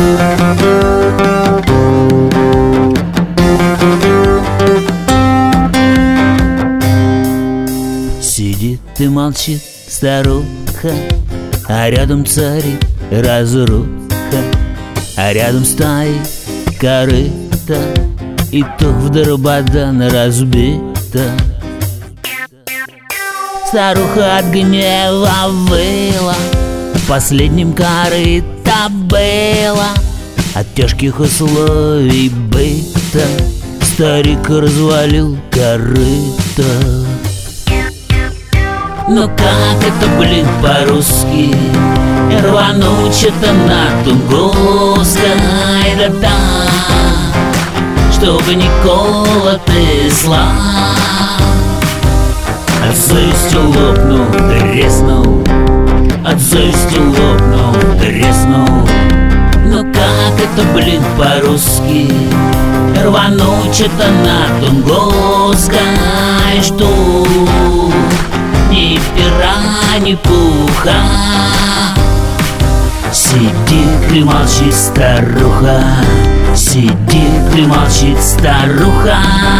Сидит и молчит старуха, а рядом царит разруха, а рядом стоит корыто, и то в дрободан разбито. Старуха от гнева выла, последним корыто было. От тяжких условий быта старик развалил корыто. Но как это, блин, по-русски рвануть что-то на Тунгусской, да так, чтобы не колотый слав. От зависти лопнул, треснул, от зависти лопнул, треснул. Но как это, блин, по-русски рвануть что-то на Тунгусской, что ни пера, ни пуха. Сидит и молчит старуха, сидит и молчит старуха.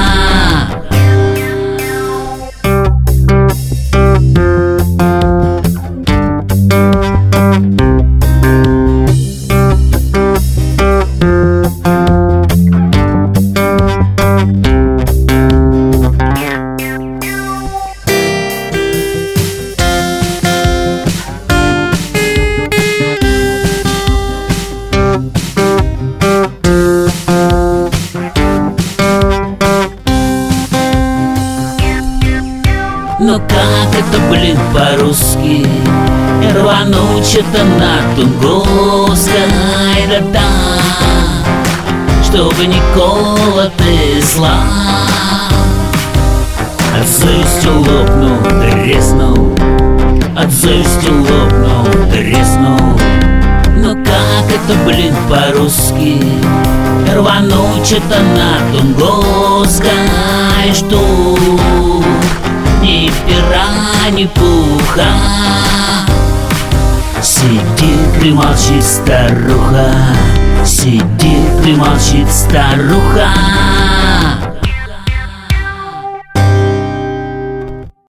Но как это, блин, по-русски рвануть что-то на Тунгусской, да так, чтобы не колотый слав. От зависти лопнул, треснул, от зависти лопнул, треснул. Но как это, блин, по-русски рвануть что-то на Тунгусской, что ни пера, ни пуха. Сидит и молчит старуха, сидит и молчит старуха.